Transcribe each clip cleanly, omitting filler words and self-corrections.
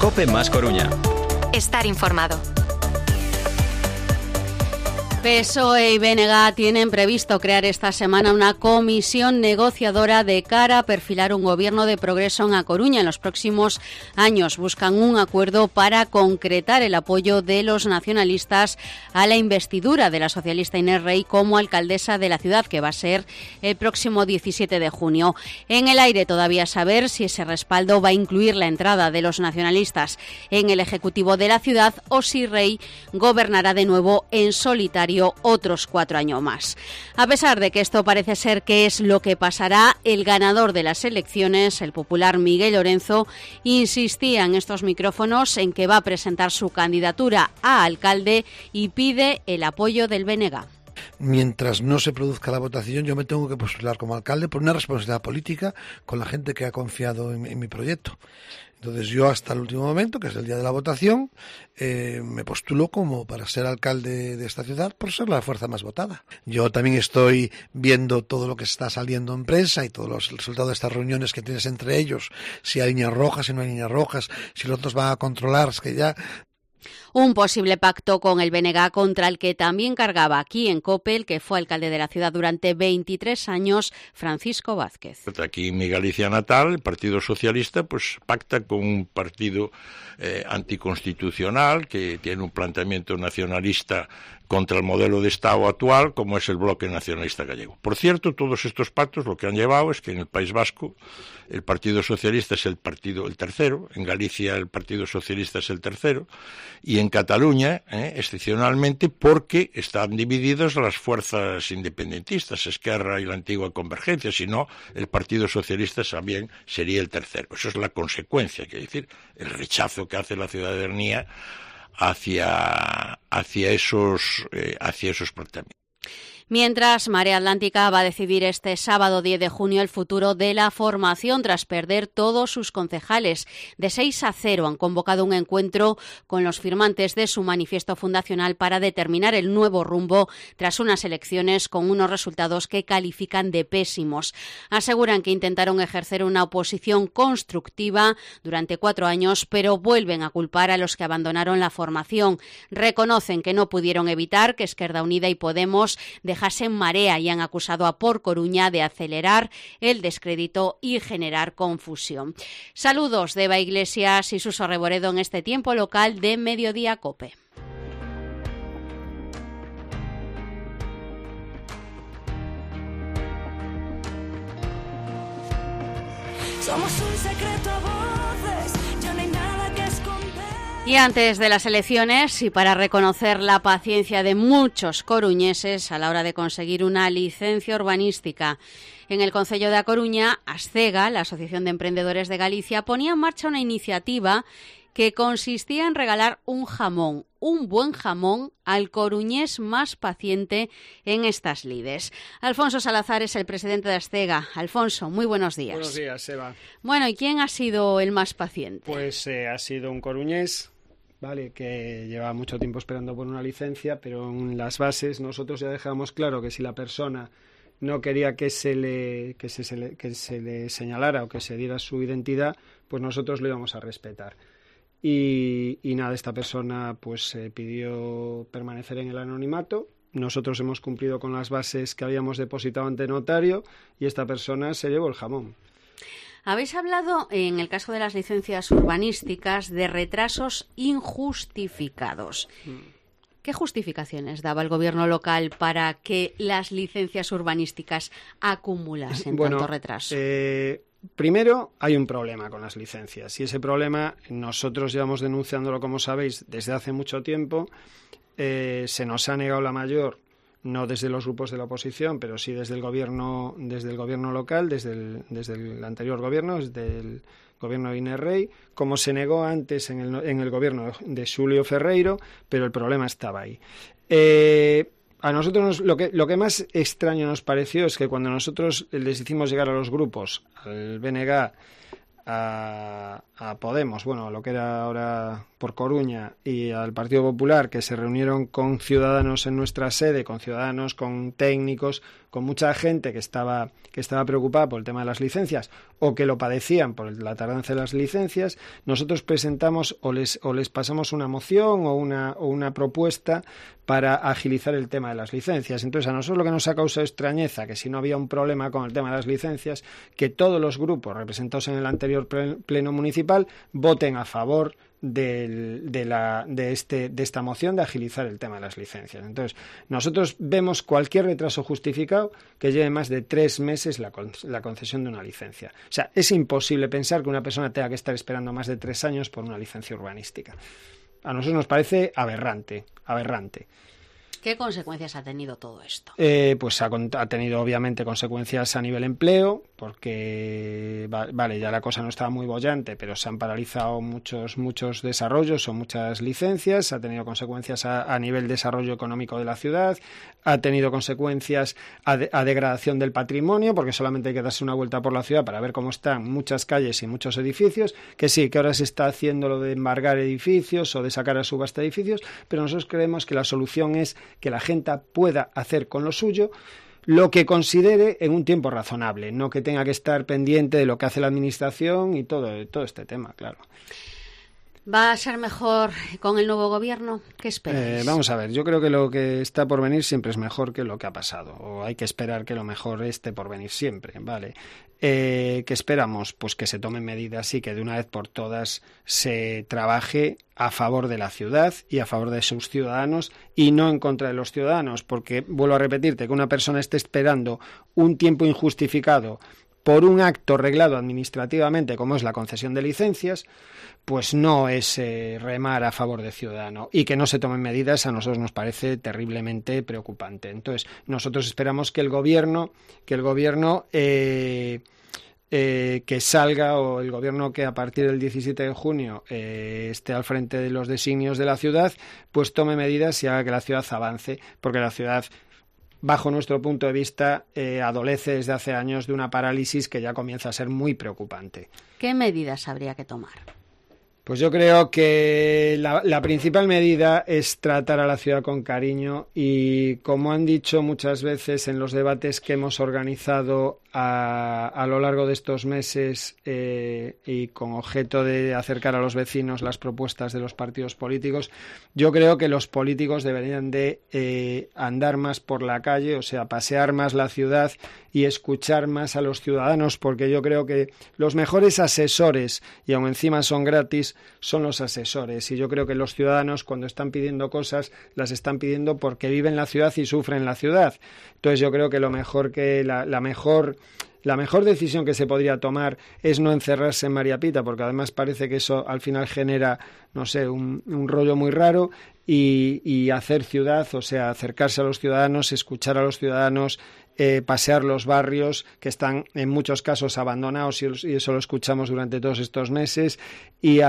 COPE más Coruña. Estar informado. PSOE y BNG tienen previsto crear esta semana una comisión negociadora de cara a perfilar un gobierno de progreso en A Coruña en los próximos años. Buscan un acuerdo para concretar el apoyo de los nacionalistas a la investidura de la socialista Inés Rey como alcaldesa de la ciudad, que va a ser el próximo 17 de junio. En el aire todavía saber si ese respaldo va a incluir la entrada de los nacionalistas en el Ejecutivo de la ciudad o si Rey gobernará de nuevo en solitario otros 4 años más. A pesar de que esto parece ser que es lo que pasará, el ganador de las elecciones, el popular Miguel Lorenzo, insistía en estos micrófonos en que va a presentar su candidatura a alcalde y pide el apoyo del BNG. Mientras no se produzca la votación, yo me tengo que postular como alcalde por una responsabilidad política con la gente que ha confiado en mi proyecto. Entonces yo hasta el último momento, que es el día de la votación, me postulo como para ser alcalde de esta ciudad por ser la fuerza más votada. Yo también estoy viendo todo lo que está saliendo en prensa y todos los resultados de estas reuniones que tienes entre ellos, si hay líneas rojas, si no hay líneas rojas, si los otros van a controlar, es que ya... Un posible pacto con el BNG contra el que también cargaba aquí en COPE, el que fue alcalde de la ciudad durante 23 años, Francisco Vázquez. Aquí en mi Galicia natal, el Partido Socialista pues pacta con un partido anticonstitucional que tiene un planteamiento nacionalista contra el modelo de Estado actual, como es el Bloque Nacionalista Gallego. Por cierto, todos estos pactos lo que han llevado es que en el País Vasco el Partido Socialista es el tercero, en Galicia el Partido Socialista es el tercero, y en Cataluña, excepcionalmente, porque están divididas las fuerzas independentistas, Esquerra y la antigua Convergencia, si no, el Partido Socialista también sería el tercero. Eso es la consecuencia, quiere decir, el rechazo que hace la ciudadanía hacia esos planteamientos. Mientras, Marea Atlántica va a decidir este sábado 10 de junio el futuro de la formación tras perder todos sus concejales. De 6-0 han convocado un encuentro con los firmantes de su manifiesto fundacional para determinar el nuevo rumbo tras unas elecciones con unos resultados que califican de pésimos. Aseguran que intentaron ejercer una oposición constructiva durante 4 años, pero vuelven a culpar a los que abandonaron la formación. Reconocen que no pudieron evitar que Esquerda Unida y Podemos dejasen Marea y han acusado a Por Coruña de acelerar el descrédito y generar confusión. Saludos de Eva Iglesias y Suso Reboredo en este tiempo local de Mediodía COPE. Somos un secreto a voces, ya no hay nada que esconder. Y antes de las elecciones, y para reconocer la paciencia de muchos coruñeses a la hora de conseguir una licencia urbanística, en el concello de A Coruña, Ascega, la Asociación de Emprendedores de Galicia, ponía en marcha una iniciativa que consistía en regalar un jamón, un buen jamón, al coruñés más paciente en estas lides. Alfonso Salazar es el presidente de Ascega. Alfonso, muy buenos días. Buenos días, Eva. Bueno, ¿y quién ha sido el más paciente? Pues ha sido un coruñés, ¿vale?, que lleva mucho tiempo esperando por una licencia, pero en las bases nosotros ya dejamos claro que si la persona no quería que se le señalara o que se diera su identidad, pues nosotros lo íbamos a respetar. Y nada, esta persona pues pidió permanecer en el anonimato. Nosotros hemos cumplido con las bases que habíamos depositado ante notario y esta persona se llevó el jamón. Habéis hablado, en el caso de las licencias urbanísticas, de retrasos injustificados. ¿Qué justificaciones daba el gobierno local para que las licencias urbanísticas acumulasen tanto retraso? Primero, hay un problema con las licencias y ese problema nosotros llevamos denunciándolo, como sabéis, desde hace mucho tiempo. Se nos ha negado la mayor, no desde los grupos de la oposición, pero sí desde el gobierno local, desde el anterior gobierno, desde el gobierno de Inés Rey, como se negó antes en el gobierno de Xulio Ferreiro, pero el problema estaba ahí. A nosotros lo que más extraño nos pareció es que cuando nosotros les hicimos llegar a los grupos, al BNG, a Podemos, bueno, a lo que era ahora por Coruña y al Partido Popular, que se reunieron con ciudadanos en nuestra sede, con ciudadanos, con técnicos, con mucha gente que estaba preocupada por el tema de las licencias o que lo padecían por la tardanza de las licencias, nosotros presentamos o les pasamos una moción o una propuesta para agilizar el tema de las licencias. Entonces, a nosotros lo que nos ha causado extrañeza, que si no había un problema con el tema de las licencias, que todos los grupos representados en el anterior pleno municipal voten a favor de esta moción de agilizar el tema de las licencias. Entonces, nosotros vemos cualquier retraso justificado que lleve más de 3 meses la concesión de una licencia. O sea, es imposible pensar que una persona tenga que estar esperando más de 3 años por una licencia urbanística. A nosotros nos parece aberrante. ¿Qué consecuencias ha tenido todo esto? Pues ha tenido obviamente consecuencias a nivel empleo, porque ya la cosa no estaba muy boyante, pero se han paralizado muchos desarrollos o muchas licencias, ha tenido consecuencias a nivel desarrollo económico de la ciudad, ha tenido consecuencias a degradación del patrimonio, porque solamente hay que darse una vuelta por la ciudad para ver cómo están muchas calles y muchos edificios, que sí, que ahora se está haciendo lo de embargar edificios o de sacar a subasta edificios, pero nosotros creemos que la solución es que la gente pueda hacer con lo suyo lo que considere en un tiempo razonable, no que tenga que estar pendiente de lo que hace la administración y todo este tema, claro. ¿Va a ser mejor con el nuevo gobierno? ¿Qué esperáis? Vamos a ver, yo creo que lo que está por venir siempre es mejor que lo que ha pasado, o hay que esperar que lo mejor esté por venir siempre, ¿vale? ¿Qué esperamos? Pues que se tomen medidas y que de una vez por todas se trabaje a favor de la ciudad y a favor de sus ciudadanos y no en contra de los ciudadanos, porque vuelvo a repetirte, que una persona esté esperando un tiempo injustificado por un acto reglado administrativamente como es la concesión de licencias, pues no es remar a favor del ciudadano, y que no se tomen medidas a nosotros nos parece terriblemente preocupante. Entonces, nosotros esperamos que el gobierno que salga, o el gobierno que a partir del 17 de junio esté al frente de los designios de la ciudad, pues tome medidas y haga que la ciudad avance, porque la ciudad, bajo nuestro punto de vista, adolece desde hace años de una parálisis que ya comienza a ser muy preocupante. ¿Qué medidas habría que tomar? Pues yo creo que la principal medida es tratar a la ciudad con cariño y, como han dicho muchas veces en los debates que hemos organizado a lo largo de estos meses y con objeto de acercar a los vecinos las propuestas de los partidos políticos, yo creo que los políticos deberían de andar más por la calle, o sea, pasear más la ciudad y escuchar más a los ciudadanos, porque yo creo que los mejores asesores, y aún encima son gratis, son los asesores, y yo creo que los ciudadanos, cuando están pidiendo cosas, las están pidiendo porque viven la ciudad y sufren la ciudad. Entonces yo creo que lo mejor que la mejor decisión que se podría tomar es no encerrarse en María Pita, porque además parece que eso al final genera, no sé, un rollo muy raro, y hacer ciudad, o sea, acercarse a los ciudadanos, escuchar a los ciudadanos, pasear los barrios que están en muchos casos abandonados, y eso lo escuchamos durante todos estos meses, y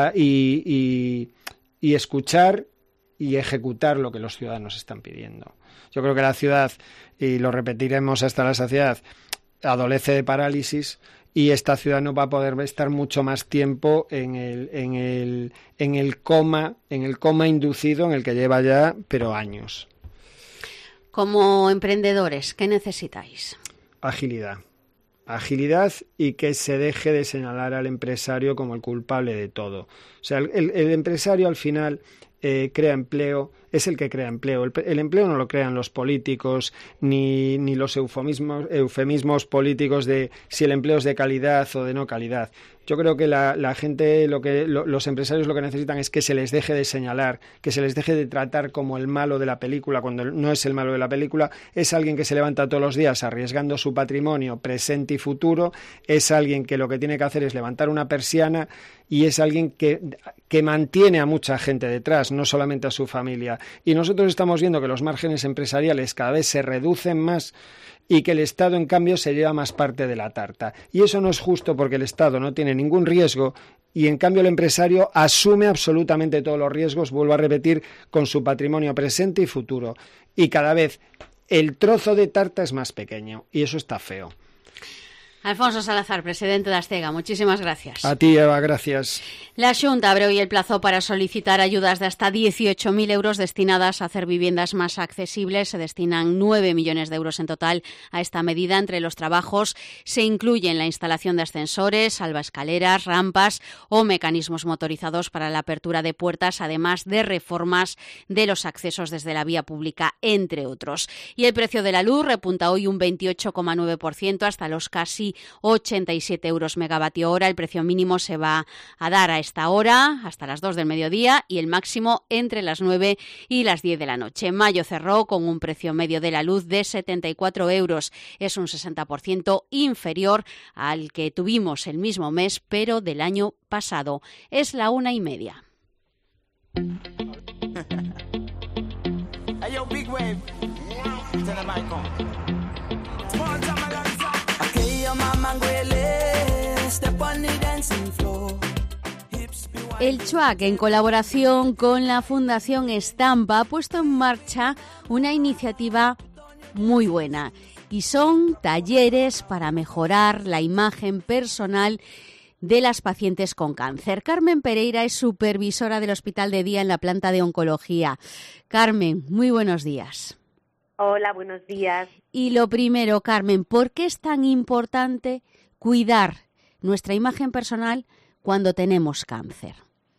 escuchar y ejecutar lo que los ciudadanos están pidiendo. Yo creo que la ciudad, y lo repetiremos hasta la saciedad, adolece de parálisis, y esta ciudad no va a poder estar mucho más tiempo en el coma inducido en el que lleva ya, pero años. Como emprendedores, ¿qué necesitáis? Agilidad y que se deje de señalar al empresario como el culpable de todo. O sea, el empresario al final crea empleo, es el que crea empleo. El empleo no lo crean los políticos ni los eufemismos políticos de si el empleo es de calidad o de no calidad. Yo creo que la gente, los empresarios lo que necesitan es que se les deje de señalar, que se les deje de tratar como el malo de la película, cuando no es el malo de la película, es alguien que se levanta todos los días arriesgando su patrimonio presente y futuro, es alguien que lo que tiene que hacer es levantar una persiana, y es alguien que mantiene a mucha gente detrás, no solamente a su familia. Y nosotros estamos viendo que los márgenes empresariales cada vez se reducen más, y que el Estado, en cambio, se lleva más parte de la tarta. Y eso no es justo, porque el Estado no tiene ningún riesgo, y en cambio el empresario asume absolutamente todos los riesgos, vuelvo a repetir, con su patrimonio presente y futuro. Y cada vez el trozo de tarta es más pequeño, y eso está feo. Alfonso Salazar, presidente de Astega, muchísimas gracias. A ti, Eva, gracias. La Xunta abre hoy el plazo para solicitar ayudas de hasta 18.000 euros destinadas a hacer viviendas más accesibles. Se destinan 9 millones de euros en total a esta medida. Entre los trabajos se incluyen la instalación de ascensores, salvaescaleras, rampas o mecanismos motorizados para la apertura de puertas, además de reformas de los accesos desde la vía pública, entre otros. Y el precio de la luz repunta hoy un 28,9% hasta los casi 87 euros megavatio hora. El precio mínimo se va a dar a esta hora, hasta las 2 del mediodía, y el máximo entre las 9 y las 10 de la noche. Mayo cerró con un precio medio de la luz de 74 euros. Es un 60% inferior al que tuvimos el mismo mes, pero del año pasado. Es la 1:30. El CHUAC, en colaboración con la Fundación Estampa, ha puesto en marcha una iniciativa muy buena, y son talleres para mejorar la imagen personal de las pacientes con cáncer. Carmen Pereira es supervisora del Hospital de Día en la planta de oncología. Carmen, muy buenos días. Hola, buenos días. Y lo primero, Carmen, ¿por qué es tan importante cuidar nuestra imagen personal cuando tenemos cáncer?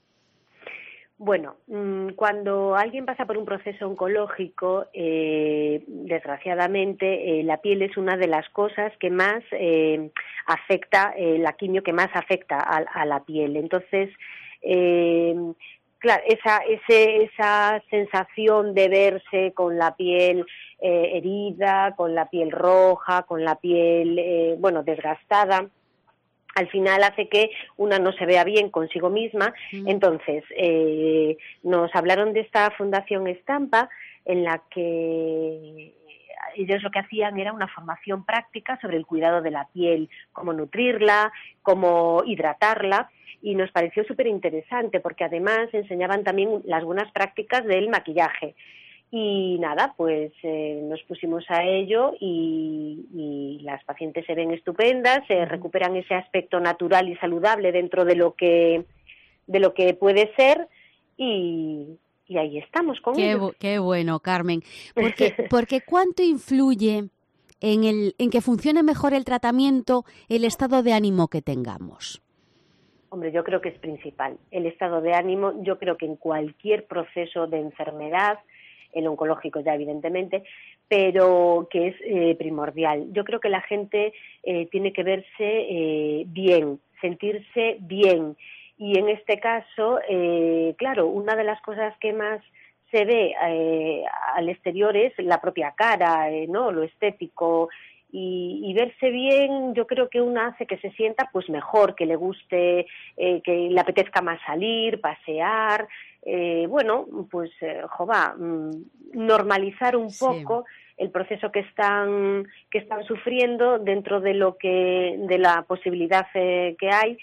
Bueno, cuando alguien pasa por un proceso oncológico, desgraciadamente, la piel es una de las cosas que más afecta, la quimio que más afecta a la piel. Entonces, claro, esa sensación de verse con la piel herida, con la piel roja, con la piel, desgastada, al final hace que una no se vea bien consigo misma. Entonces, nos hablaron de esta Fundación Estampa, en la que ellos lo que hacían era una formación práctica sobre el cuidado de la piel, cómo nutrirla, cómo hidratarla, y nos pareció súper interesante porque además enseñaban también las buenas prácticas del maquillaje. Y nada, pues nos pusimos a ello y las pacientes se ven estupendas, se recuperan ese aspecto natural y saludable dentro de lo que puede ser, y ahí estamos con ello. Qué bueno, Carmen. Porque ¿cuánto influye en que funcione mejor el tratamiento el estado de ánimo que tengamos? Hombre, yo creo que es principal. El estado de ánimo, yo creo que en cualquier proceso de enfermedad, el oncológico ya evidentemente, pero que es primordial. Yo creo que la gente tiene que verse bien, sentirse bien, y en este caso, claro, una de las cosas que más se ve al exterior es la propia cara, ¿no? Lo estético, y verse bien, yo creo que una hace que se sienta pues mejor, que le guste, que le apetezca más salir, pasear, normalizar un poco el proceso que están sufriendo dentro de de la posibilidad que hay,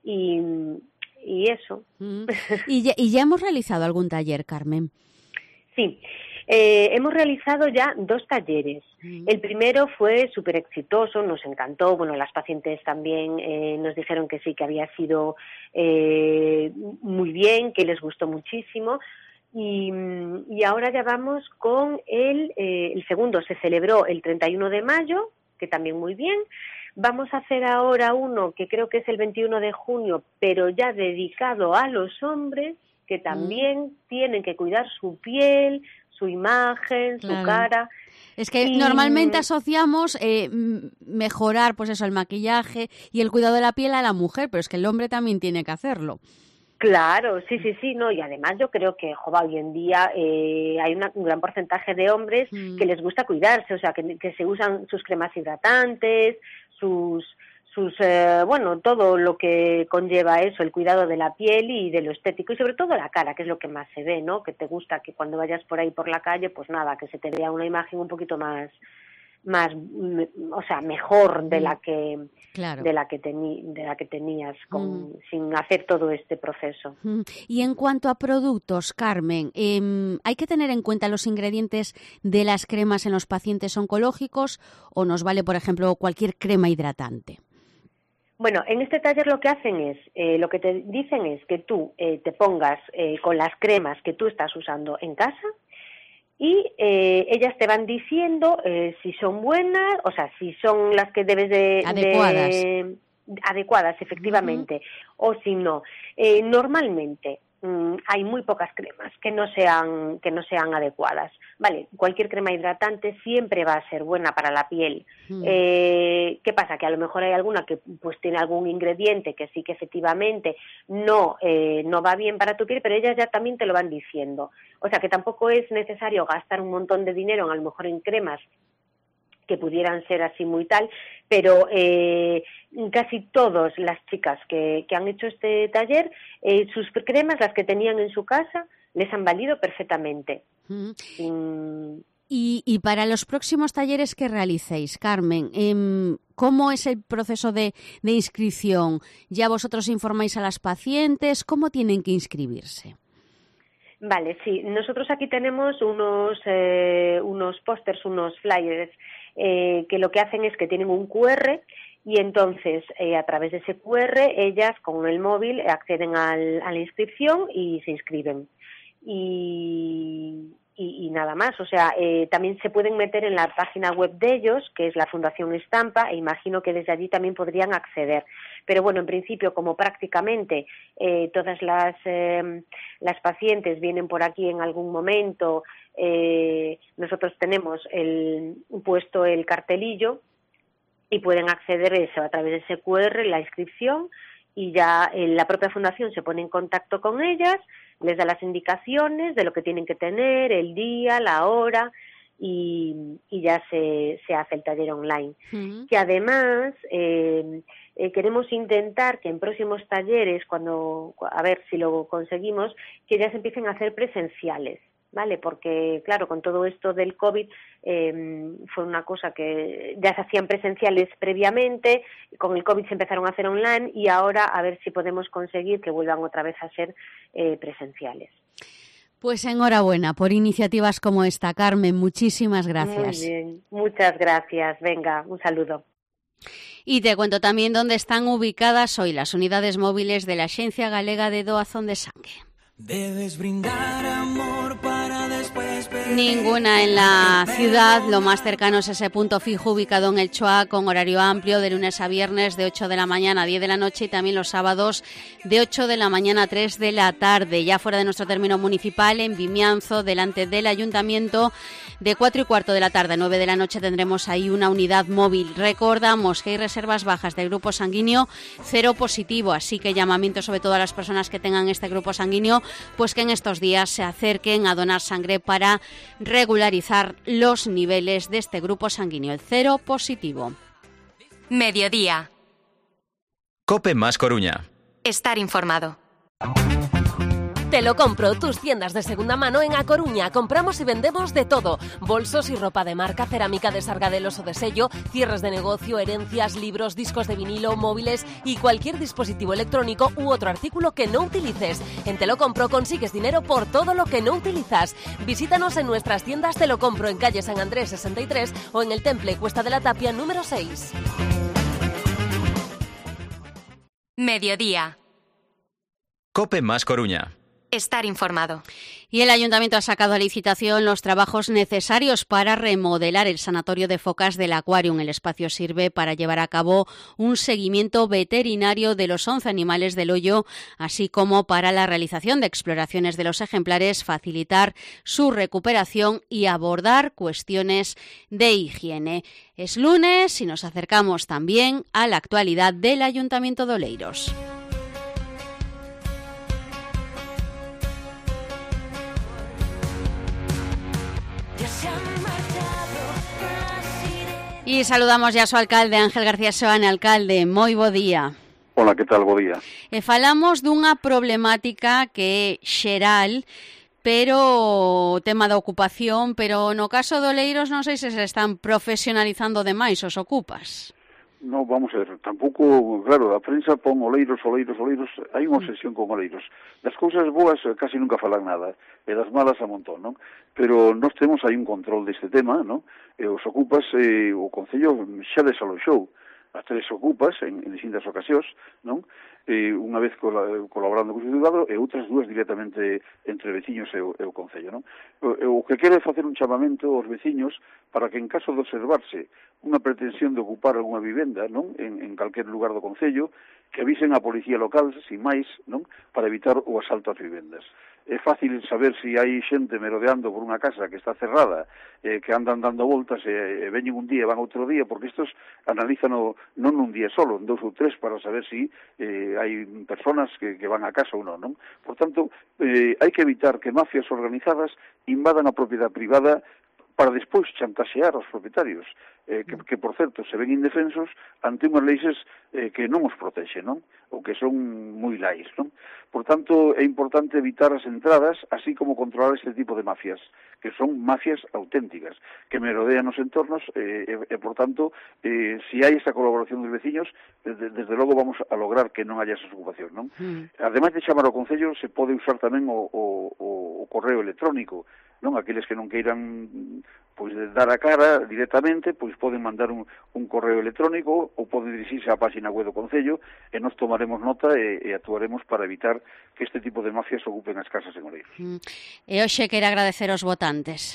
y eso. ¿Y ya hemos realizado algún taller, Carmen? Sí. Hemos realizado ya 2 talleres. El primero fue súper exitoso, nos encantó. Bueno, las pacientes también nos dijeron que sí, que había sido muy bien, que les gustó muchísimo. Y ahora ya vamos con el segundo. Se celebró el 31 de mayo, que también muy bien. Vamos a hacer ahora uno que creo que es el 21 de junio, pero ya dedicado a los hombres, que también tienen que cuidar su piel, su imagen, su cara. Es que normalmente asociamos mejorar, pues eso, el maquillaje y el cuidado de la piel a la mujer, pero es que el hombre también tiene que hacerlo. Claro, sí, no, y además yo creo que, hoy en día hay un gran porcentaje de hombres que les gusta cuidarse, o sea, que se usan sus cremas hidratantes, todo lo que conlleva eso, el cuidado de la piel y de lo estético, y sobre todo la cara, que es lo que más se ve, ¿no? Que te gusta que cuando vayas por ahí por la calle, pues nada, que se te vea una imagen un poquito más, o sea, mejor de la que tenías sin hacer todo este proceso. Y en cuanto a productos, Carmen, ¿hay que tener en cuenta los ingredientes de las cremas en los pacientes oncológicos o nos vale, por ejemplo, cualquier crema hidratante? Bueno, en este taller lo que hacen es, lo que te dicen es que tú te pongas con las cremas que tú estás usando en casa y ellas te van diciendo si son buenas, o sea, si son las que debes de... Adecuadas, efectivamente, o si no. Normalmente hay muy pocas cremas que no sean adecuadas. Vale, cualquier crema hidratante siempre va a ser buena para la piel. ¿Qué pasa? Que a lo mejor hay alguna que pues tiene algún ingrediente que sí que efectivamente no va bien para tu piel, pero ellas ya también te lo van diciendo. O sea que tampoco es necesario gastar un montón de dinero, a lo mejor en cremas que pudieran ser así muy tal, pero casi todas las chicas que han hecho este taller, sus cremas, las que tenían en su casa, les han valido perfectamente. Y para los próximos talleres que realicéis, Carmen, ¿cómo es el proceso de inscripción? ¿Ya vosotros informáis a las pacientes? ¿Cómo tienen que inscribirse? Vale, sí. Nosotros aquí tenemos unos pósters, unos flyers, que lo que hacen es que tienen un QR y entonces a través de ese QR ellas con el móvil acceden a la inscripción y se inscriben. Y nada más, o sea, también se pueden meter en la página web de ellos, que es la Fundación Estampa, e imagino que desde allí también podrían acceder. Pero bueno, en principio, como prácticamente todas las pacientes vienen por aquí en algún momento, nosotros tenemos puesto el cartelillo y pueden acceder eso a través de ese QR, la inscripción, y ya la propia fundación se pone en contacto con ellas, les da las indicaciones de lo que tienen que tener, el día, la hora, y ya se hace el taller online. Que además queremos intentar que en próximos talleres, a ver si lo conseguimos, que ya se empiecen a hacer presenciales, ¿vale? Porque, claro, con todo esto del COVID fue una cosa que ya se hacían presenciales previamente, con el COVID se empezaron a hacer online y ahora a ver si podemos conseguir que vuelvan otra vez a ser presenciales. Pues enhorabuena por iniciativas como esta, Carmen. Muchísimas gracias. Muy bien, muchas gracias. Venga, un saludo. Y te cuento también dónde están ubicadas hoy las unidades móviles de la Axencia Galega de Doazón de Sangue. Debes brindar amor para después perder. Ninguna en la ciudad. Lo más cercano es ese punto fijo ubicado en el Choa, con horario amplio de lunes a viernes de 8 de la mañana a 10 de la noche y también los sábados de 8 de la mañana a 3 de la tarde. Ya fuera de nuestro término municipal, en Vimianzo, delante del ayuntamiento, de 4 y cuarto de la tarde a 9 de la noche tendremos ahí una unidad móvil. Recordamos que hay reservas bajas del grupo sanguíneo cero positivo, así que llamamiento sobre todo a las personas que tengan este grupo sanguíneo, pues que en estos días se acerquen a donar sangre para regularizar los niveles de este grupo sanguíneo, el cero positivo. Mediodía. COPE más Coruña. Estar informado. Te lo compro, tus tiendas de segunda mano en A Coruña. Compramos y vendemos de todo. Bolsos y ropa de marca, cerámica de Sargadelos o de sello, cierres de negocio, herencias, libros, discos de vinilo, móviles y cualquier dispositivo electrónico u otro artículo que no utilices. En Te lo compro consigues dinero por todo lo que no utilizas. Visítanos en nuestras tiendas Te lo compro en calle San Andrés 63 o en el Temple Cuesta de la Tapia número 6. Mediodía. COPE más Coruña. Estar informado. Y el Ayuntamiento ha sacado a licitación los trabajos necesarios para remodelar el sanatorio de focas del Aquarium. El espacio sirve para llevar a cabo un seguimiento veterinario de los 11 animales del Hoyo, así como para la realización de exploraciones de los ejemplares, facilitar su recuperación y abordar cuestiones de higiene. Es lunes y nos acercamos también a la actualidad del Ayuntamiento de Oleiros. Y saludamos ya a su alcalde, Ángel García Seoane. Alcalde, moi bo día. Hola, que tal? Bo día. Falamos dunha problemática que é xeral, pero o tema da ocupación, pero no caso de Oleiros non sei se están profesionalizando demais os ocupas. No, vamos a ver, tampouco, claro, a prensa pon Oleiros, hai unha obsesión con Oleiros. Das cousas boas casi nunca falan nada, e das malas a montón, non? Pero nós temos aí un control deste tema, non? E os ocupas, o Concello xa desaloxou a 3 ocupas en distintas ocasións, non? Unha vez colaborando co xudgado e outras 2 directamente entre veciños e o Concello, non? O que quero é facer un chamamento aos veciños para que en caso de observarse unha pretensión de ocupar algunha vivenda, non? En calquer lugar do Concello, que avisen a policía local, sin máis, non? Para evitar o asalto ás vivendas. É fácil saber se hai xente merodeando por unha casa que está cerrada, que andan dando voltas e veñen un día e van outro día, porque estos analizan non un día solo, en 2 ou 3 para saber se hai personas que van a casa ou non. Por tanto, hai que evitar que mafias organizadas invadan a propiedade privada para despois chantaxear aos propietarios, que por certo, se ven indefensos ante unhas leixes que non os protexen, non? Ou que son moi lais, non? Por tanto, é importante evitar as entradas, así como controlar este tipo de mafias, que son mafias auténticas, que merodean os entornos, por tanto, se hai esa colaboración dos veciños, desde logo vamos a lograr que non haya esa ocupación, non? Ademais de chamar ao Concello, se pode usar tamén o correo electrónico, non? Aqueles que non queiran pois dar a cara directamente, pois poden mandar un correo electrónico ou poden dirixirse á página web do Concello e nos tomaremos nota e actuaremos para evitar que este tipo de mafias ocupen as casas en Oleiros. E hoxe quero agradecer aos votantes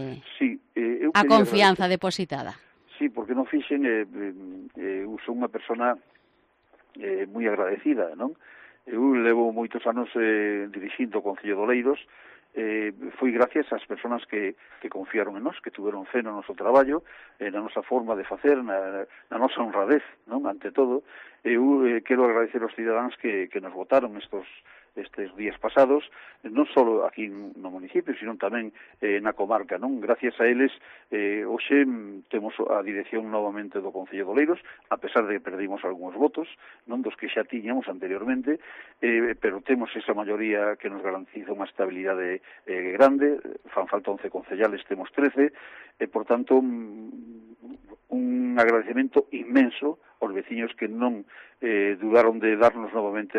a confianza depositada. Sí, porque non fixen, sou unha persona moi agradecida, non? Eu levo moitos anos dirixindo o Concello de Oleiros, foi gracias ás persoas que confiaron en nós, que tuveron fe no noso traballo, na nosa forma de facer, na nosa honradez, non? Ante todo, eu quero agradecer aos cidadáns que nos votaron estes días pasados, non só aquí no municipio, sino tamén na comarca, non? Gracias a eles, hoxe temos a dirección novamente do Concello de Oleiros, a pesar de que perdimos algúns votos, non dos que xa tiñamos anteriormente, pero temos esa maioría que nos garantiza unha estabilidade grande, fan falta 11 concellales, temos 13, e, por tanto, un agradecemento inmenso aos veciños que non dudaron de darnos novamente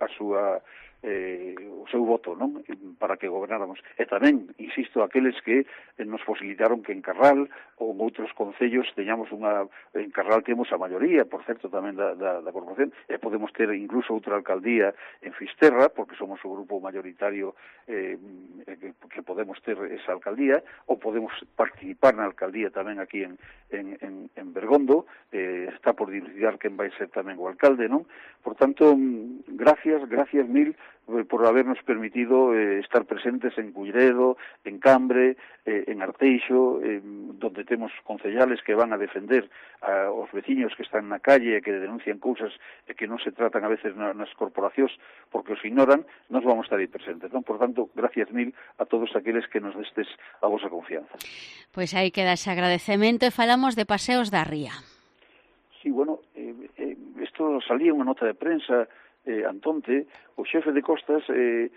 o seu voto, non? Para que gobernáramos. E tamén, insisto, aqueles que nos posibilitaron que en Carral ou en outros concellos teñamos en Carral temos a maioría, por certo, tamén da corporación, e podemos ter incluso outra alcaldía en Fisterra, porque somos o grupo mayoritario que podemos ter esa alcaldía, ou podemos participar na alcaldía tamén aquí en Bergondo, está por dilucidar quen vai ser tamén o alcalde, non? Por tanto, gracias mil por habernos permitido estar presentes en Culleredo, en Cambre, en Arteixo, donde temos concellales que van a defender aos veciños que están na calle e que denuncian cousas e que non se tratan a veces nas corporacións porque os ignoran, nos vamos a estar aí presentes, non? Por tanto, gracias mil a todos aqueles que nos destes a vosa confianza. Pois aí queda ese agradecemento e falamos de paseos da Ría. Sí, bueno, isto salía unha nota de prensa antonte, o xefe de Costas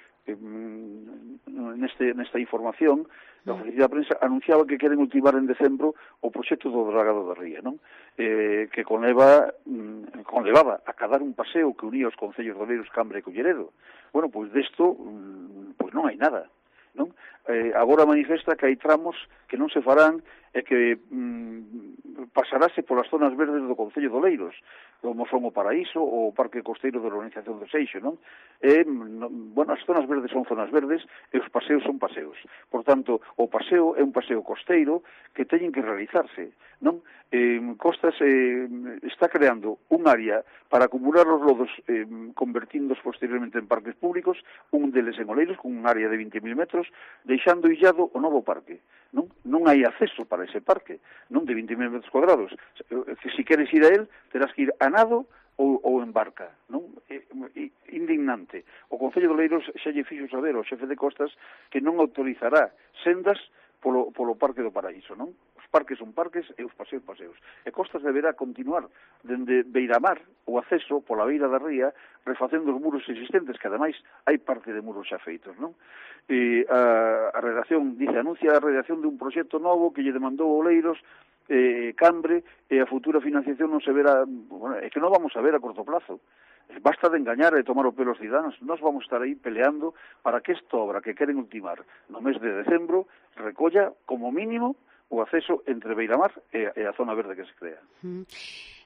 nesta información da oficina de prensa anunciaba que queren ultimar en decembro o proxecto do dragado da Ría, non? Que conlevaba a cadar un paseo que unía os concellos de Oleiros, Cambre e Culleredo. Bueno, pois desto non hai nada, non? Agora manifesta que hai tramos que non se farán e que pasarase polas zonas verdes do Concello de Oleiros, como son o Paraíso ou o Parque Costeiro da Organización do Seixo, non? Bueno, as zonas verdes son zonas verdes e os paseos son paseos. Por tanto, o paseo é un paseo costeiro que teñen que realizarse, non? Costas está creando un área para acumular os lodos convertíndoos posteriormente en parques públicos, un deles en Oleiros, con un área de 20.000 metros, deixando illado o novo parque. Non hai acceso para ese parque, non de 20.000 metros cuadrados. Que se queres ir a él, terás que ir a nado ou en barca, non? Indignante. O Concello de Oleiros xa lle fixo saber ao xefe de Costas que non autorizará sendas polo Parque do Paraíso, non? Os parques son parques e os paseos paseos. E Costas deberá continuar dende Beiramar o acceso pola beira da ría refacendo os muros existentes, que ademais hai parte de muros xa feitos, non? A redacción anuncia a redacción de un proxecto novo que lle demandou Oleiros, Cambre, e a futura financiación non se verá, bueno, é que non vamos a ver a corto plazo. Basta de engañar e tomar o pelo aos cidadáns. Nós vamos estar aí peleando para que esta obra que queren ultimar no mes de decembro recolla como mínimo o acceso entre Beiramar e a zona verde que se crea.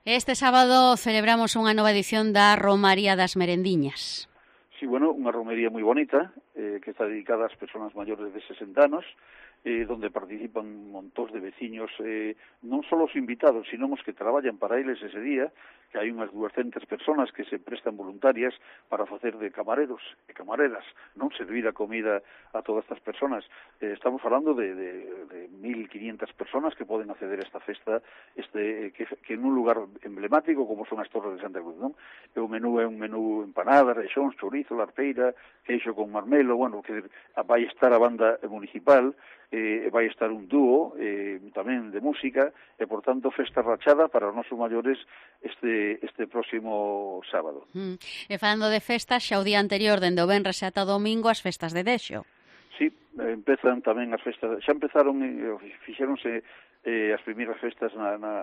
Este sábado celebramos unha nova edición da Romaría das Merendiñas. Sí, bueno, unha romería moi bonita, que está dedicada ás persoas maiores de 60 anos, donde participan montós de veciños, non só os invitados, sino os que traballan para eles ese día, que hai unhas 200 personas que se prestan voluntarias para facer de camareros e camareras, non servir a comida a todas estas personas. Estamos falando de 1.500 personas que poden acceder a esta festa, que en un lugar emblemático como son as Torres de Santa Cruz, non? O menú é un menú empanadas, reixóns, chorizo, larpeira, queixo con marmelo, bueno, que vai estar a banda municipal, vai estar un dúo tamén de música, e por tanto festa rachada para os nosos maiores este próximo sábado. E falando de festas, xa o día anterior, dende o venres ata o domingo, as festas de Dexo. Sí, empezan tamén as festas, xa empezaron, fixéronse as primeiras festas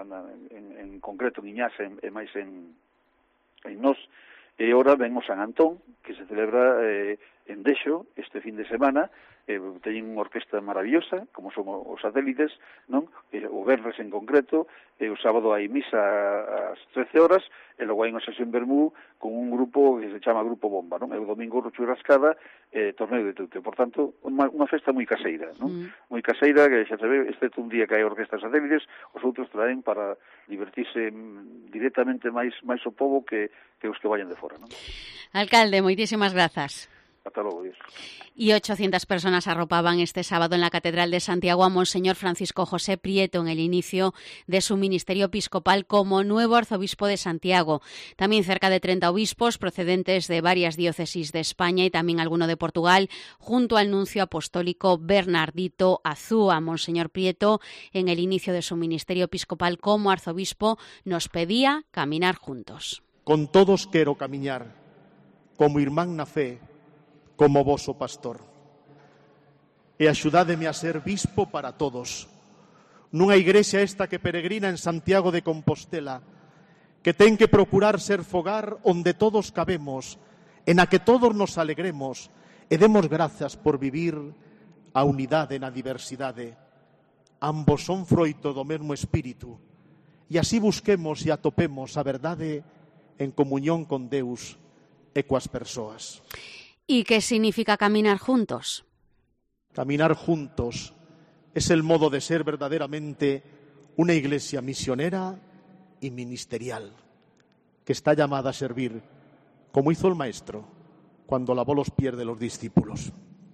en concreto en Iñás e máis en Nós, e ora ven o San Antón, que se celebra en Dexo este fin de semana. Teñen unha orquesta maravillosa, como son os satélites, non? O venres en concreto, o sábado hai misa ás 13 horas, e logo hai unha sesión vermú con un grupo que se chama Grupo Bomba, non? E o domingo Rocho e Rascada, torneo de tute. Por tanto, unha festa moi caseira, non? Moi caseira, que xa se ve, excepto un día que hai orquesta satélites, os outros traen para divertirse directamente máis o povo que os que vayan de fora, non? Alcalde, moitísimas grazas. Hasta luego, Dios. Y 800 personas arropaban este sábado en la Catedral de Santiago a Monseñor Francisco José Prieto en el inicio de su ministerio episcopal como nuevo arzobispo de Santiago. También cerca de 30 obispos procedentes de varias diócesis de España y también alguno de Portugal, junto al nuncio apostólico Bernardito Azúa. Monseñor Prieto, en el inicio de su ministerio episcopal como arzobispo, nos pedía caminar juntos. Con todos quero camiñar, como irmán na fe, como voso pastor. E axudádeme a ser bispo para todos. Nunha igrexa esta que peregrina en Santiago de Compostela, que ten que procurar ser fogar onde todos cabemos, en a que todos nos alegremos e demos grazas por vivir a unidade na diversidade. Ambos son froito do mesmo espírito, e así busquemos e atopemos a verdade en comunión con Deus e coas persoas. ¿Y qué significa caminar juntos? Caminar juntos es el modo de ser verdaderamente una iglesia misionera y ministerial, que está llamada a servir, como hizo el Maestro cuando lavó los pies de los discípulos.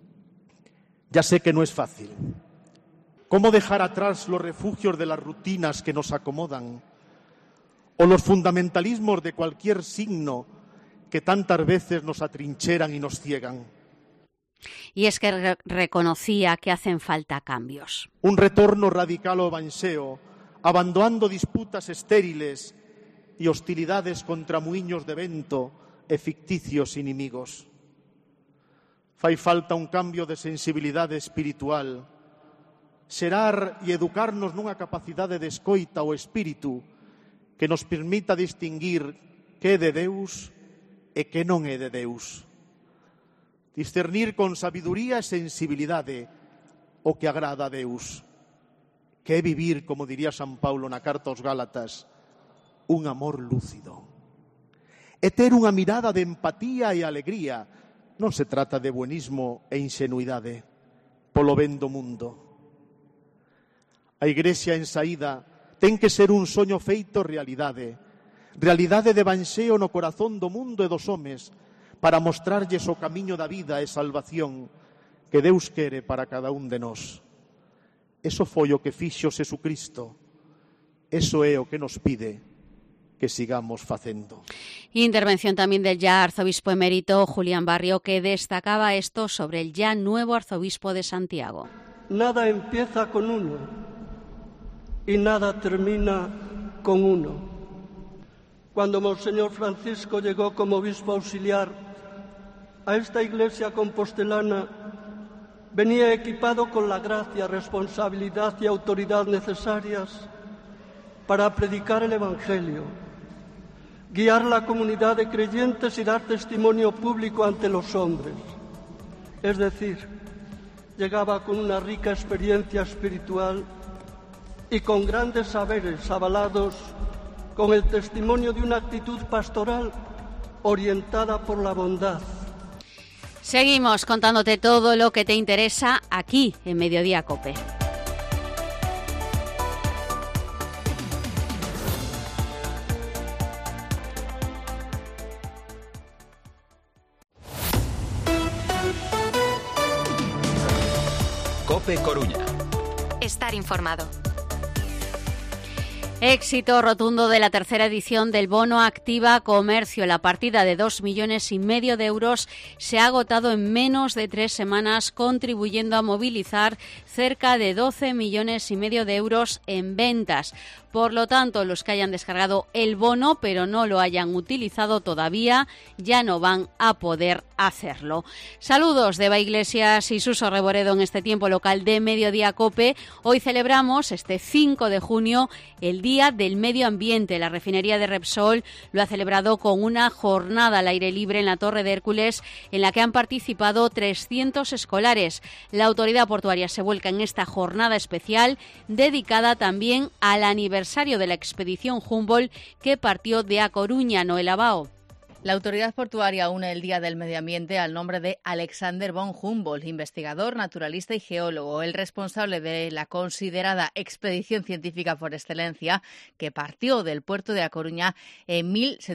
Ya sé que no es fácil. ¿Cómo dejar atrás los refugios de las rutinas que nos acomodan o los fundamentalismos de cualquier signo que tantas veces nos atrincheran y nos ciegan? Y es que reconocía que hacen falta cambios. Un retorno radical ao evanxeo, abandonando disputas estériles y hostilidades contra muiños de vento e ficticios inimigos. Fai falta un cambio de sensibilidade espiritual, xerar e educarnos nunha capacidade de escoita ao espírito que nos permita distinguir que é de Deus e que non é de Deus. Discernir con sabiduría e sensibilidade o que agrada a Deus, que é vivir, como diría San Paulo na carta aos Gálatas, un amor lúcido. É ter unha mirada de empatía e alegría. Non se trata de buenismo e ingenuidade polo ben do mundo. A Igrexa en saída ten que ser un soño feito realidade, realidade de evanxeo no corazón do mundo e dos homes, para mostrarlles o camiño da vida e salvación que Deus quere para cada un de nós. Eso foi o que fixo Jesucristo. Eso é o que nos pide que sigamos facendo. Intervención también del ya arzobispo emérito Julián Barrio, que destacaba esto sobre el ya nuevo arzobispo de Santiago. Nada empieza con uno y nada termina con uno. Cuando Monseñor Francisco llegó como obispo auxiliar a esta iglesia compostelana, venía equipado con la gracia, responsabilidad y autoridad necesarias para predicar el Evangelio, guiar la comunidad de creyentes y dar testimonio público ante los hombres. Es decir, llegaba con una rica experiencia espiritual y con grandes saberes avalados con el testimonio de una actitud pastoral orientada por la bondad. Seguimos contándote todo lo que te interesa aquí en Mediodía COPE. COPE Coruña. Estar informado. Éxito rotundo de la tercera edición del Bono Activa Comercio. La partida de 2,5 millones de euros se ha agotado en menos de 3 semanas, contribuyendo a movilizar cerca de 12,5 millones de euros en ventas. Por lo tanto, los que hayan descargado el bono pero no lo hayan utilizado todavía ya no van a poder hacerlo. Saludos de Eva Iglesias y Suso Reboredo en este tiempo local de Mediodía COPE. Hoy celebramos este 5 de junio el Día del Medio Ambiente. La refinería de Repsol lo ha celebrado con una jornada al aire libre en la Torre de Hércules en la que han participado 300 escolares. La autoridad portuaria se vuelca en esta jornada especial dedicada también al aniversario de la expedición Humboldt que partió de A Coruña. Noela Bao. La autoridad portuaria une el Día del Medio Ambiente al nombre de Alexander von Humboldt, investigador, naturalista y geólogo, el responsable de la considerada expedición científica por excelencia que partió del puerto de A Coruña en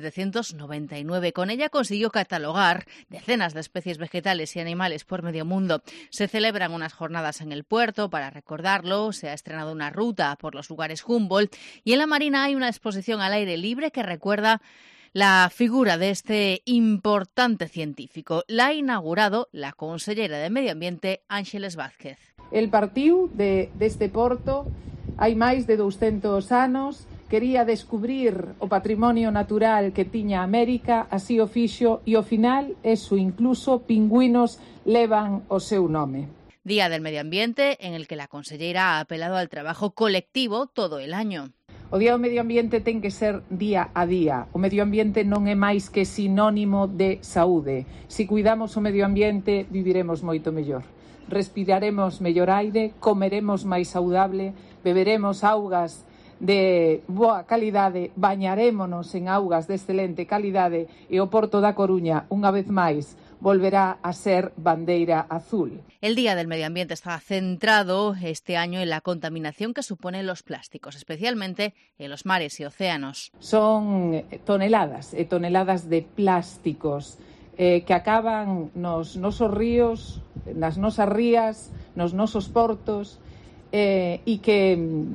1799. Con ella consiguió catalogar decenas de especies vegetales y animales por medio mundo. Se celebran unas jornadas en el puerto para recordarlo, se ha estrenado una ruta por los lugares Humboldt y en la Marina hay una exposición al aire libre que recuerda la figura de este importante científico. La ha inaugurado la consellera de Medio Ambiente, Ángeles Vázquez. El partiu deste porto hai máis de 200 anos, quería descubrir o patrimonio natural que tiña América, así o fixo, e ao final, eso, incluso pingüinos levan o seu nome. Día del Medio Ambiente en el que la consellera ha apelado al trabajo colectivo todo el año. O Día do Medio Ambiente ten que ser día a día. O medio ambiente non é máis que sinónimo de saúde. Se cuidamos o medio ambiente, viviremos moito mellor. Respiraremos mellor aire, comeremos máis saudable, beberemos augas de boa calidade, bañarémonos en augas de excelente calidade e o Porto da Coruña, unha vez máis, volverá a ser bandeira azul. El Día del Medio Ambiente está centrado este año en la contaminación que suponen los plásticos, especialmente en los mares y océanos. Son toneladas e toneladas de plásticos que acaban nos nosos ríos, nas nosas rías, nos nosos portos e que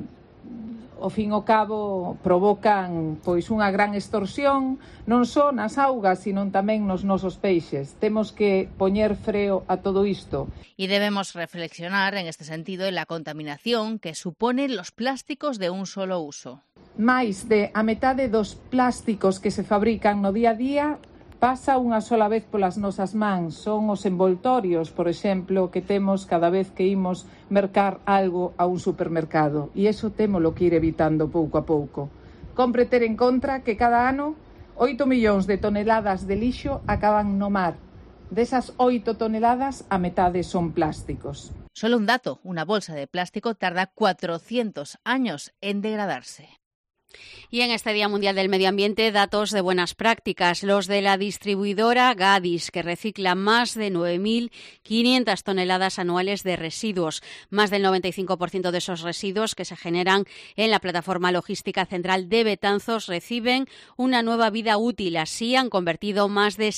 ao fin ao cabo provocan pois unha gran extorsión non só nas augas, sino tamén nos nosos peixes. Temos que poñer freo a todo isto. Y debemos reflexionar en este sentido en la contaminación que suponen los plásticos de un solo uso. Máis de a metade dos plásticos que se fabrican no día a día pasa unha sola vez polas nosas mans. Son os envoltorios, por exemplo, que temos cada vez que imos mercar algo a un supermercado. E iso témolo que ir evitando pouco a pouco. Compre ter en contra que cada ano 8 millóns de toneladas de lixo acaban no mar. Desas 8 toneladas, a metade son plásticos. Solo un dato, una bolsa de plástico tarda 400 años en degradarse. Y en este Día Mundial del Medio Ambiente, datos de buenas prácticas. Los de la distribuidora Gadis, que recicla más de 9.500 toneladas anuales de residuos. Más del 95% de esos residuos que se generan en la plataforma logística central de Betanzos reciben una nueva vida útil. Así han convertido más de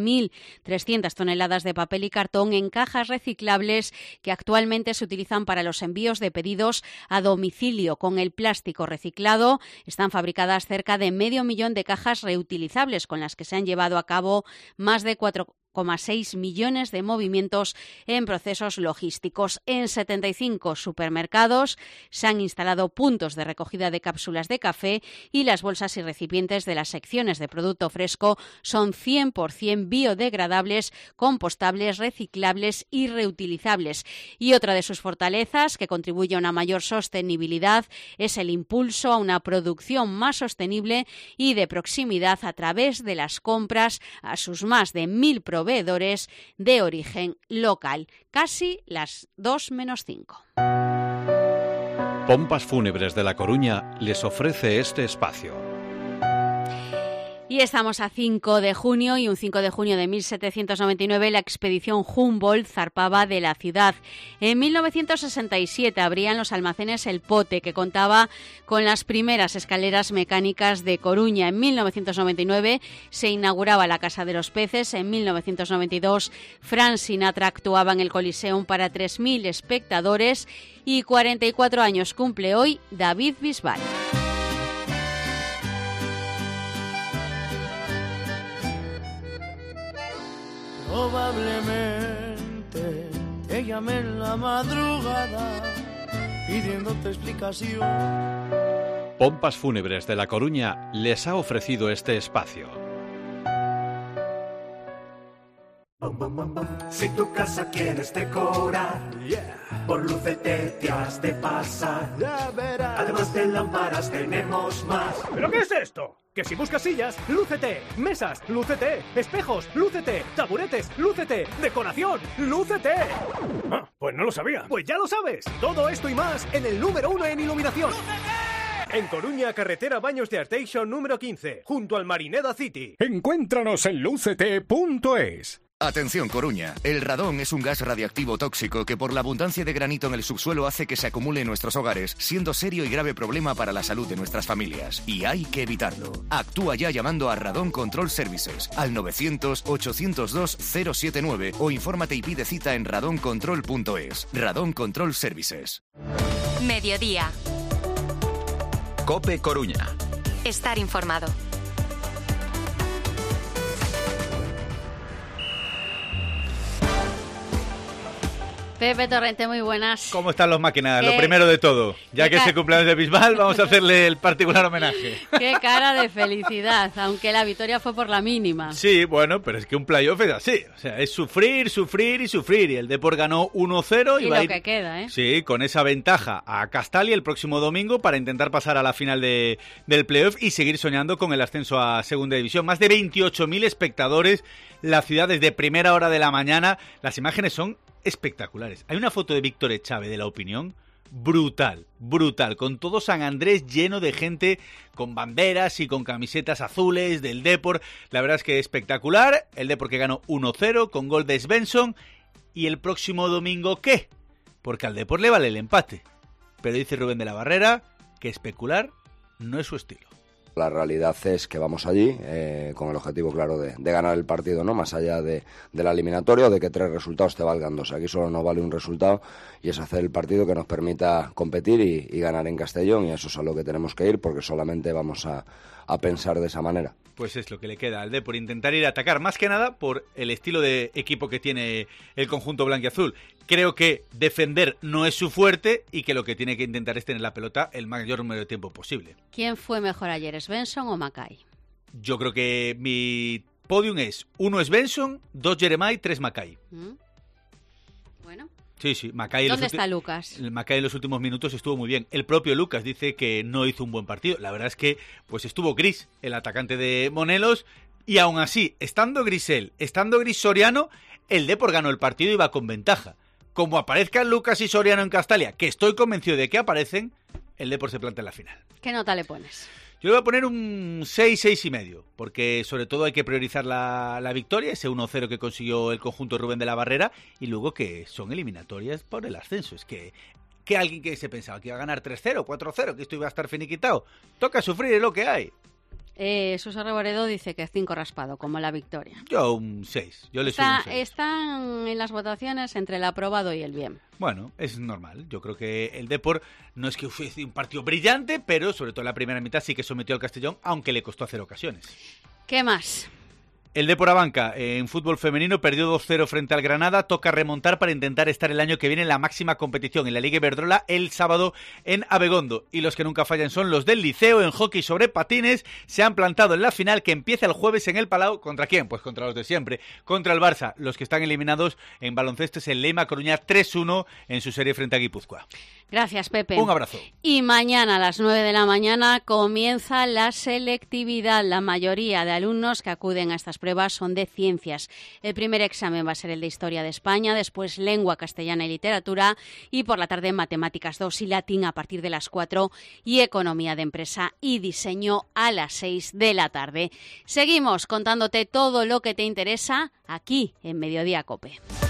7.300 toneladas de papel y cartón en cajas reciclables que actualmente se utilizan para los envíos de pedidos a domicilio. Con el plástico reciclado están fabricadas cerca de 500.000 de cajas reutilizables con las que se han llevado a cabo más de 4,6 millones de movimientos en procesos logísticos. En 75 supermercados se han instalado puntos de recogida de cápsulas de café y las bolsas y recipientes de las secciones de producto fresco son 100% biodegradables, compostables, reciclables y reutilizables. Y otra de sus fortalezas, que contribuye a una mayor sostenibilidad, es el impulso a una producción más sostenible y de proximidad a través de las compras a sus más de 1.000 proveedores de origen local. Casi las 2:05. Pompas Fúnebres de La Coruña les ofrece este espacio. Y estamos a 5 de junio y un 5 de junio de 1799 la expedición Humboldt zarpaba de la ciudad. En 1967 abrían los almacenes El Pote, que contaba con las primeras escaleras mecánicas de Coruña. En 1999 se inauguraba la Casa de los Peces. En 1992 Frank Sinatra actuaba en el Coliseum para 3.000 espectadores y 44 años cumple hoy David Bisbal. Probablemente te llamé en la madrugada pidiéndote explicación. Pompas Fúnebres de La Coruña les ha ofrecido este espacio. Si tu casa quieres decorar, por Lucete te has de pasar. Además de lámparas tenemos más. ¿Pero qué es esto? Que si buscas sillas, lúcete. Mesas, lúcete. Espejos, lúcete. Taburetes, lúcete. Decoración, lúcete. Ah, pues no lo sabía. Pues ya lo sabes. Todo esto y más en el número 1 en iluminación. ¡Lúcete! En Coruña, carretera Baños de Arteixo número 15, junto al Marineda City. Encuéntranos en lucete.es. Atención Coruña, el radón es un gas radiactivo tóxico que por la abundancia de granito en el subsuelo hace que se acumule en nuestros hogares, siendo serio y grave problema para la salud de nuestras familias. Y hay que evitarlo. Actúa ya llamando a Radon Control Services al 900-802-079 o infórmate y pide cita en radoncontrol.es. Radon Control Services. Mediodía. COPE Coruña. Estar informado. Pepe Torrente, muy buenas. ¿Cómo están los máquinas? Lo primero de todo, ya que es el cumpleaños de Bisbal, vamos a hacerle el particular homenaje. Qué cara de felicidad, aunque la victoria fue por la mínima. Sí, bueno, pero es que un playoff es así, o sea, es sufrir, sufrir y sufrir, y el Depor ganó 1-0 y va lo a ir, que queda, ¿eh? Sí, con esa ventaja a Castalia el próximo domingo para intentar pasar a la final del playoff y seguir soñando con el ascenso a Segunda División. Más de 28.000 espectadores, la ciudad desde primera hora de la mañana, las imágenes son espectaculares. Hay una foto de Víctor Echave de La Opinión, brutal, brutal, con todo San Andrés lleno de gente con banderas y con camisetas azules del Depor. La verdad es que espectacular. El Depor que ganó 1-0 con gol de Svensson. ¿Y el próximo domingo qué? Porque al Depor le vale el empate. Pero dice Rubén de la Barrera que especular no es su estilo. La realidad es que vamos allí con el objetivo claro de ganar el partido, ¿no? Más allá de la eliminatoria o de que 3 resultados te valgan 2. Aquí solo nos vale un resultado y es hacer el partido que nos permita competir y ganar en Castellón, y eso es a lo que tenemos que ir porque solamente vamos a pensar de esa manera. Pues es lo que le queda al Depor, intentar ir a atacar, más que nada por el estilo de equipo que tiene el conjunto blanquiazul. Creo que defender no es su fuerte y que lo que tiene que intentar es tener la pelota el mayor número de tiempo posible. ¿Quién fue mejor ayer, Svensson o Mackay? Yo creo que mi podium es 1 Svensson, 2 Jeremai, 3 Mackay. Bueno. Sí, Mackay. ¿Dónde está Lucas? Mackay en los últimos minutos estuvo muy bien. El propio Lucas dice que no hizo un buen partido. La verdad es que pues estuvo gris el atacante de Monelos y aún así, estando gris Soriano, el Depor ganó el partido y va con ventaja. Como aparezcan Lucas y Soriano en Castalia, que estoy convencido de que aparecen, el Depor se planta en la final. ¿Qué nota le pones? Yo le voy a poner un 6, 6,5, porque sobre todo hay que priorizar la victoria, ese 1-0 que consiguió el conjunto Rubén de la Barrera, y luego que son eliminatorias por el ascenso. Es que alguien que se pensaba que iba a ganar 3-0, 4-0, que esto iba a estar finiquitado. Toca sufrir, es lo que hay. Suso Reboredo dice que 5 raspado, como la victoria. Yo un 6, yo le subo un 6. Están en las votaciones entre el aprobado y el bien. Bueno, es normal. Yo creo que el Depor no es que fuese un partido brillante, pero sobre todo en la primera mitad sí que sometió al Castellón, aunque le costó hacer ocasiones. ¿Qué más? El Depor Abanca en fútbol femenino perdió 2-0 frente al Granada. Toca remontar para intentar estar el año que viene en la máxima competición, en la Liga Iberdrola, el sábado en Abegondo. Y los que nunca fallan son los del Liceo en hockey sobre patines. Se han plantado en la final que empieza el jueves en el Palau. ¿Contra quién? Pues contra los de siempre. Contra el Barça. Los que están eliminados en baloncesto es el Leima Coruña 3-1 en su serie frente a Guipúzcoa. Gracias, Pepe. Un abrazo. Y mañana a las 9 de la mañana comienza la selectividad. La mayoría de alumnos que acuden a estas pruebas son de ciencias. El primer examen va a ser el de Historia de España, después Lengua Castellana y Literatura, y por la tarde Matemáticas 2 y Latín a partir de las 4 y Economía de Empresa y Diseño a las 6 de la tarde. Seguimos contándote todo lo que te interesa aquí en Mediodía COPE.